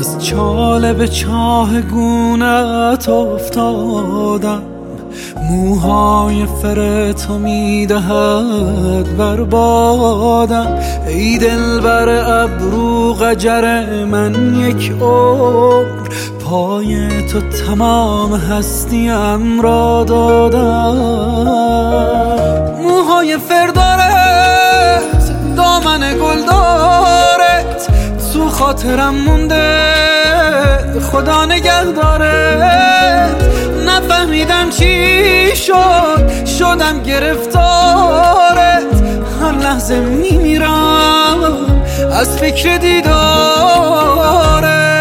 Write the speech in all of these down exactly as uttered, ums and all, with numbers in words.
از چاله به چاه گونت افتادم، موهای فر تو میدهد بربادم. ای دلبر ابرو قجر من یک عمر، پای تو تمام هستیم را دادم. موهای فر دارت، دامن گل دارت، تو خاطرم مونده خدا نگه دارت. نفهمیدم چی شد، شدم گرفتارت، هر لحظه میمیرم از فکر دیدارت.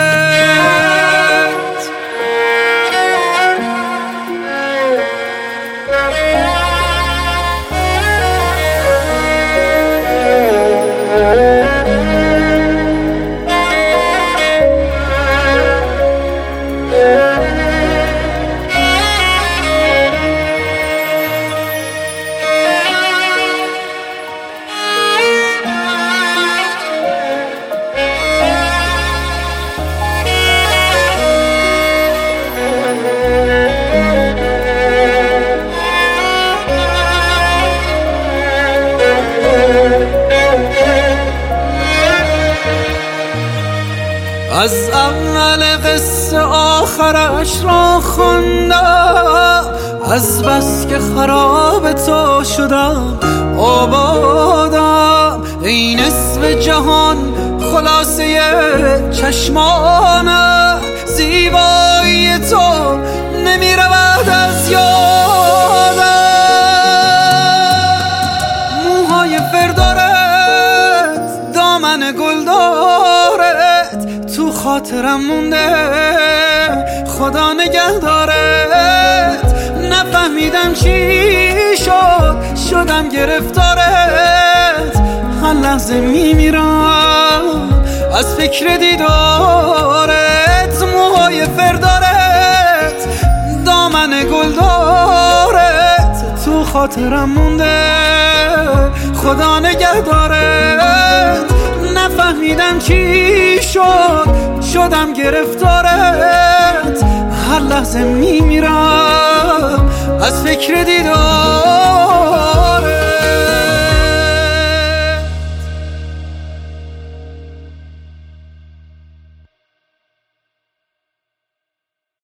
از اول قصه آخرش را خوندم، از بس که خراب تو شدم آبادم. ای نصف جهان خلاصه چشمانم، زیبایی تو نمی رود از یادم. موهای فر دارت، دامن گل دارت، تو خاطرم مونده خدا نگه دارت. نفهمیدم چی شد، شدم گرفتارت، هر لحظه میمیرم از فکر دیدارت. موهای فر دارت، دامن گل دارت، تو خاطرم مونده خدا نگه دارت. نفهمیدم چی شد، شدم گرفتارت، هر لحظه میمیرم از فکر دیدار.